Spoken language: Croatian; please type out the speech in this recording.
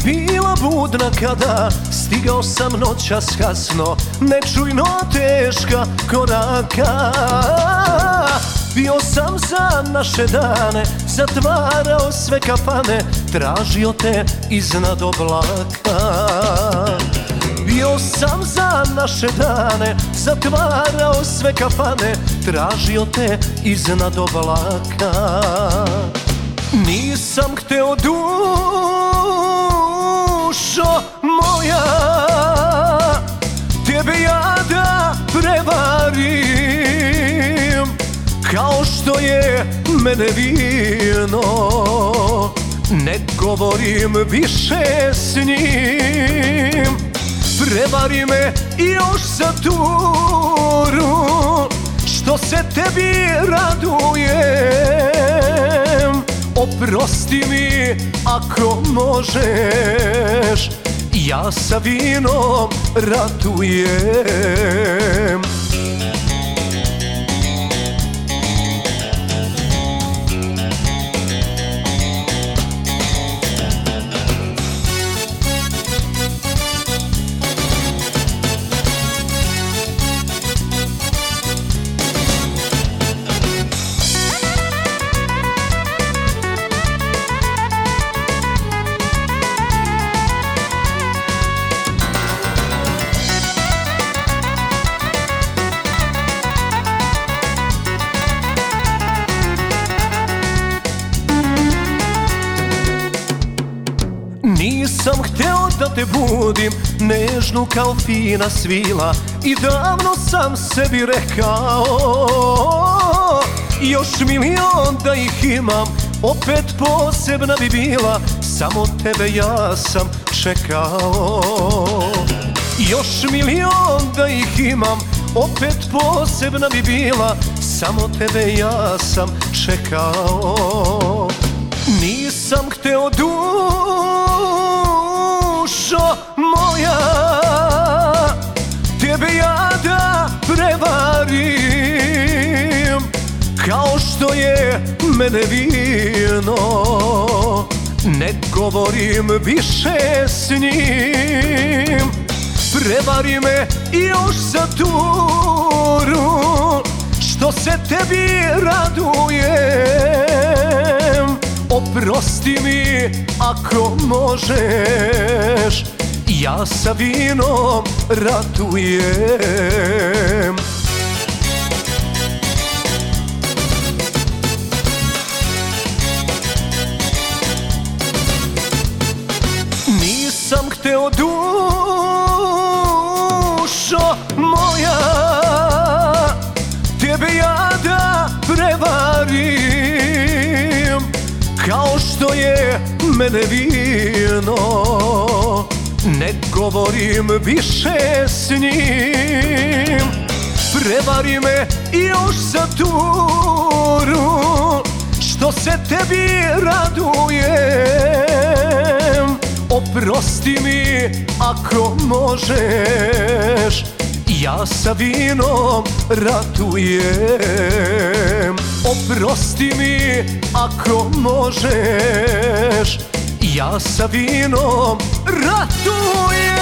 bila budna kada stigao sam noćas kasno, nečujno teška koraka. Bio sam za naše dane, zatvarao sve kafane, tražio te iznad oblaka. Bio sam za naše dane, zatvarao sve kafane, tražio te iznad oblaka. Nisam hteo dušo moja, tebe ja da prevarim, kao što je mene vino. Ne govorim više s njim, prevari me još za turu, što se tebi radujem. Oprosti mi ako možeš, ja sa vinom ratujem. Nisam hteo da te budim, nežnu kao fina svila, i davno sam sebi rekao, još milion da ih imam, opet posebna bi bila, samo tebe ja sam čekao. Još milion da ih imam, opet posebna bi bila, samo tebe ja sam čekao. Nisam hteo dušo moja, tebe ja da prevarim, kao što je mene vino. Ne govorim više s njim, prevari me još za turu, što se tebi radujem. Oprosti mi ako možeš, ja sa vinom ratujem. Nisam hteo dušo moja, tebe ja da prevarim, kao što je mene vino. Ne govorim više s njim, prevari me još za turu, što se tebi radujem. Oprosti mi ako možeš, ja sa vinom ratujem. Oprosti mi ako možeš, ja sa vinom ratujem.